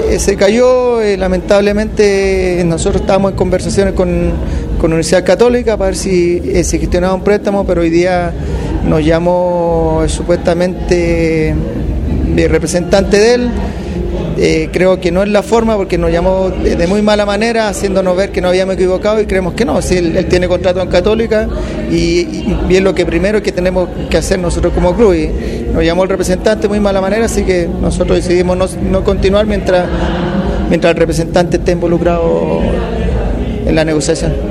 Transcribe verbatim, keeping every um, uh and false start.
eh, se cayó, eh, lamentablemente nosotros estábamos en conversaciones con, con Universidad Católica para ver si eh, se gestionaba un préstamo, pero hoy día nos llamó eh, supuestamente el representante de él. Eh, creo que no es la forma, porque nos llamó de, de muy mala manera, haciéndonos ver que no habíamos equivocado, y creemos que no. Si él, él tiene contrato en Católica y, y, y es lo que primero que tenemos que hacer nosotros como club, y nos llamó el representante de muy mala manera, así que nosotros decidimos no, no continuar mientras, mientras el representante esté involucrado en la negociación.